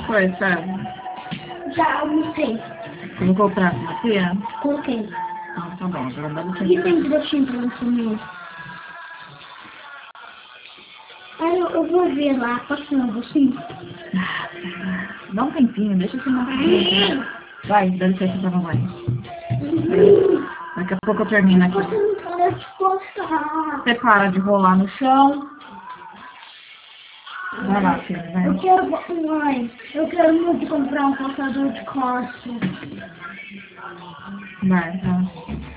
foi, sabe? Já almocei. Colocou o prato na pia? Coloquei. Ah, tá bom, agora dá E licença. tem direitinho pra você comer. Aí eu vou ver lá, passando assim. Dá um tempinho, deixa eu filmar. Vai, dá licença pra mamãe. Daqui a pouco eu termino aqui. Você não para de postar. Você para de rolar no chão. Vai lá, filho, vai. Mãe, eu quero muito comprar um passador de costas. Vai, tá.